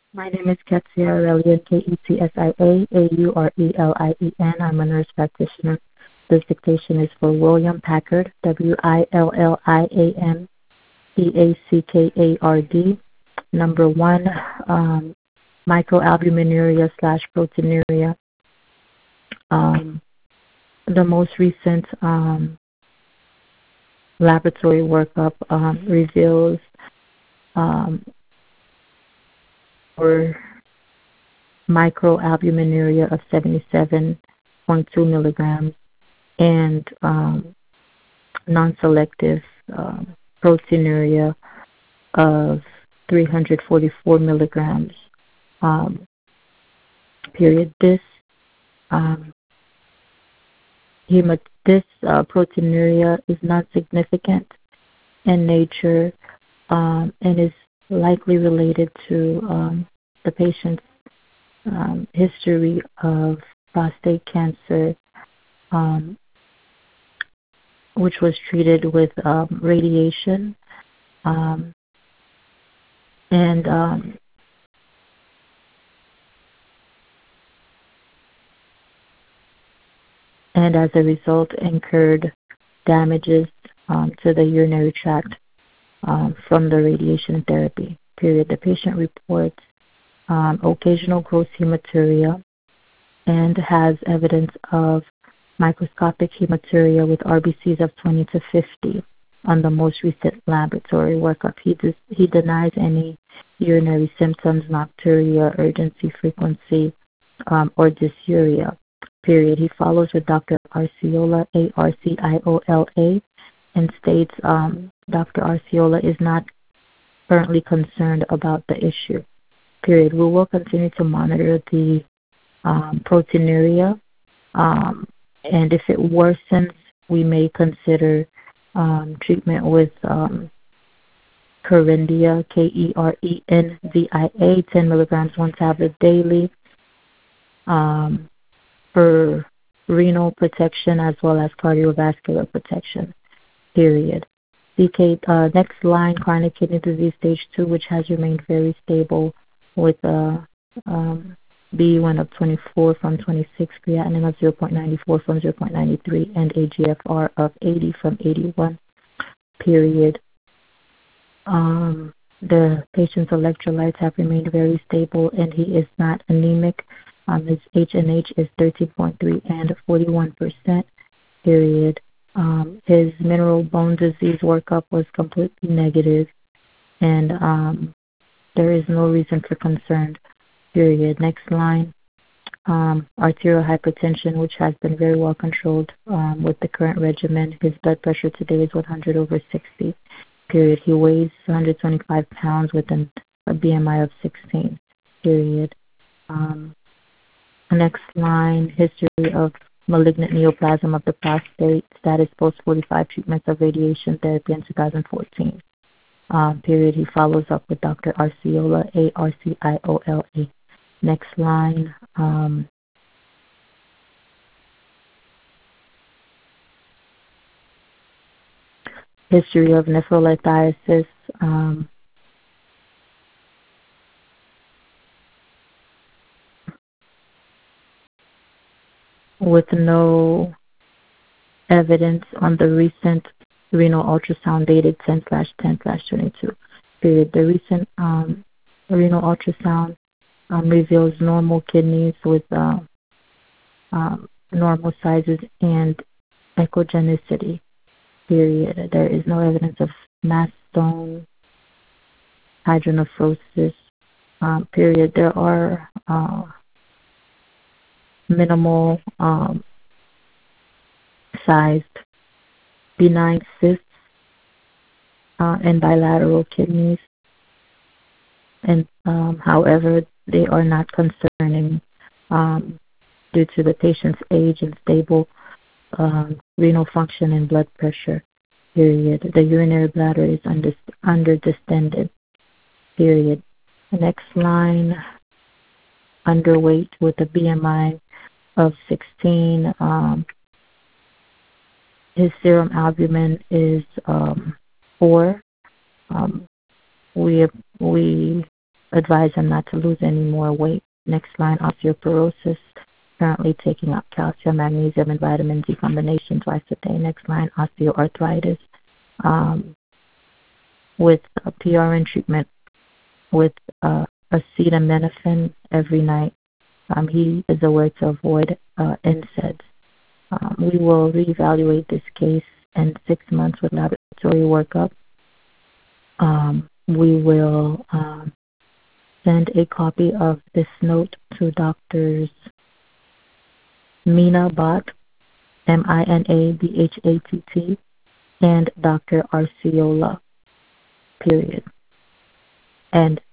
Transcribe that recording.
My name is Ketsia Aurelian, Ketsia, I'm a nurse practitioner. This dictation is for William Packard, WILLIAMPACKARD. Number 1, microalbuminuria slash proteinuria. The most recent laboratory workup reveals for microalbuminuria of 77.2 milligrams and non-selective proteinuria of 344 milligrams. Period. This proteinuria is not significant in nature and is likely related to the patient's history of prostate cancer, which was treated with radiation and as a result incurred damages to the urinary tract from the radiation therapy. Period. The patient reports occasional gross hematuria and has evidence of microscopic hematuria with RBCs of 20 to 50 on the most recent laboratory workup. He denies any urinary symptoms, nocturia, urgency, frequency, or dysuria. Period. He follows with Dr. Arciola, ARCIOLA, and states Dr. Arciola is not currently concerned about the issue. Period. We will continue to monitor the proteinuria, and if it worsens, we may consider treatment with Kerendia, KERENVIA, 10 milligrams, 1 tablet daily, for renal protection as well as cardiovascular protection. Period. Next line, chronic kidney disease stage 2, which has remained very stable with BU1 of 24 from 26, creatinine of 0.94 from 0.93, and AGFR of 80 from 81. Period. The patient's electrolytes have remained very stable, and he is not anemic. His H&H is 13.3 and 41%. Period. His mineral bone disease workup was completely negative, and there is no reason for concern. Period. Next line. Arterial hypertension, which has been very well controlled with the current regimen. His blood pressure today is 100 over 60. Period. He weighs 125 pounds with a BMI of 16. Period. Next line, history of malignant neoplasm of the prostate, status post-45 treatments of radiation therapy in 2014. Period. He follows up with Dr. Arciola, ARCIOLA. Next line, history of nephrolithiasis, with no evidence on the recent renal ultrasound dated 10/10/22. Period. The recent renal ultrasound reveals normal kidneys with normal sizes and echogenicity. Period. There is no evidence of mast stone, hydronephrosis. Period. There are minimal sized benign cysts in bilateral kidneys, and however, they are not concerning due to the patient's age and stable renal function and blood pressure. Period. The urinary bladder is underdistended. Period. The next line, underweight with a BMI of 16. His serum albumin is 4. We advise him not to lose any more weight. Next line, osteoporosis, currently taking up calcium, magnesium, and vitamin D combination twice a day. Next line, osteoarthritis, with a PRN treatment with acetaminophen every night. He is aware to avoid NSAIDs. We will reevaluate this case in 6 months with laboratory workup. We will send a copy of this note to Doctors Mina Bhatt, Minabhatt, and Dr. Arciola, period. And